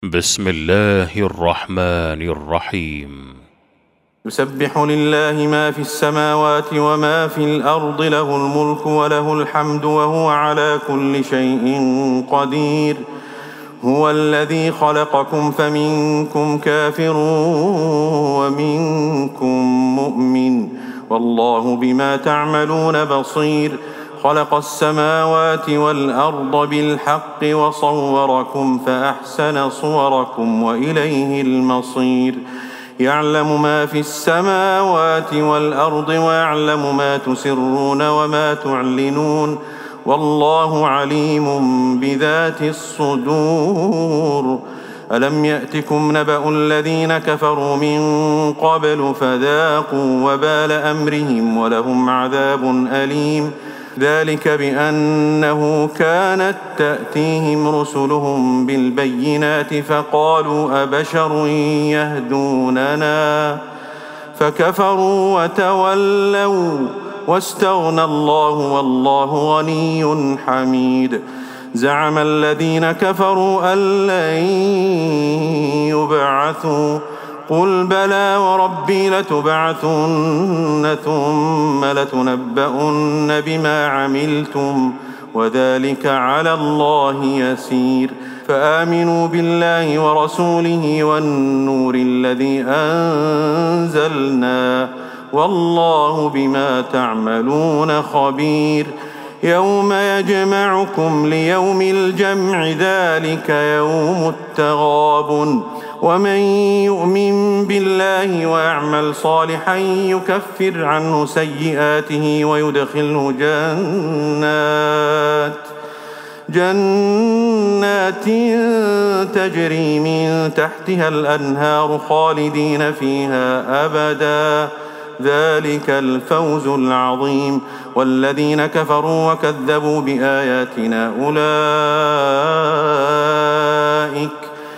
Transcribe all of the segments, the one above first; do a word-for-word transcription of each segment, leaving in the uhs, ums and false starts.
بسم الله الرحمن الرحيم. يسبح لله ما في السماوات وما في الأرض، له الملك وله الحمد وهو على كل شيء قدير. هو الذي خلقكم فمنكم كافر ومنكم مؤمن، والله بما تعملون بصير. خلق السماوات والأرض بالحق وصوركم فأحسن صوركم وإليه المصير. يعلم ما في السماوات والأرض ويعلم ما تسرون وما تعلنون، والله عليم بذات الصدور. ألم يأتكم نبأ الذين كفروا من قبل فذاقوا وبال أمرهم ولهم عذاب أليم. ذلك بأنه كانت تأتيهم رسلهم بالبينات فقالوا أبشر يهدوننا فكفروا وتولوا واستغنى الله والله غني حميد. زعم الذين كفروا أن لن يبعثوا قل بلى وربي لتبعثن ثم لتنبؤن بما عملتم وذلك على الله يسير. فآمنوا بالله ورسوله والنور الذي أنزلنا والله بما تعملون خبير. يوم يجمعكم ليوم الجمع ذلك يوم التغابن. ومن يؤمن بالله ويعمل صالحا يكفر عنه سيئاته ويدخله جنات جنات تجري من تحتها الأنهار خالدين فيها أبدا، ذلك الفوز العظيم. والذين كفروا وكذبوا بآياتنا أولئك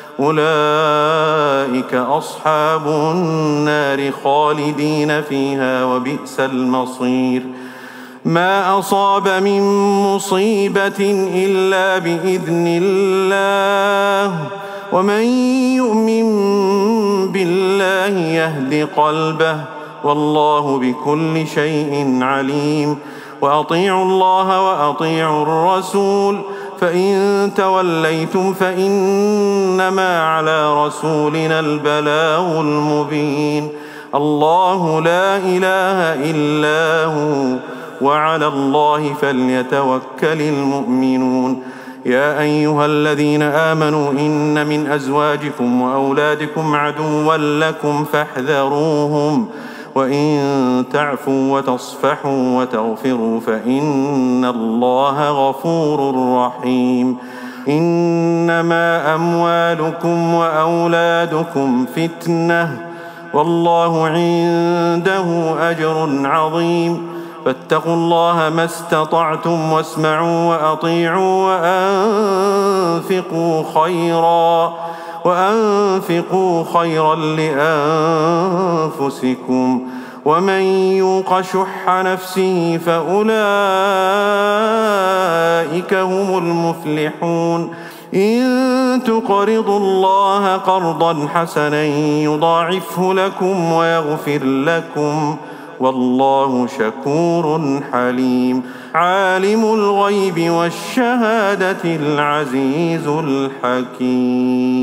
أولئك أصحاب النار خالدين فيها وبئس المصير. ما أصاب من مصيبة إلا بإذن الله، ومن يؤمن بالله يهد قلبه والله بكل شيء عليم. وأطيعوا الله وأطيعوا الرسول فإن توليتم فإنما على رسولنا البلاغ المبين. الله لا إله إلا هو وعلى الله فليتوكل المؤمنون. يا أيها الذين آمنوا إن من أزواجكم وأولادكم عدوا لكم فاحذروهم، وإن تعفوا وتصفحوا وتغفروا فإن الله غفور رحيم. إنما أموالكم وأولادكم فتنة والله عنده أجر عظيم. فاتقوا الله ما استطعتم واسمعوا وأطيعوا وأنفقوا خيرا وأنفقوا خيرا لأنفسكم، ومن يوق شح نفسه فأولئك هم المفلحون. إن تقرضوا الله قرضا حسنا يضاعفه لكم ويغفر لكم والله شكور حليم. عالم الغيب والشهادة العزيز الحكيم.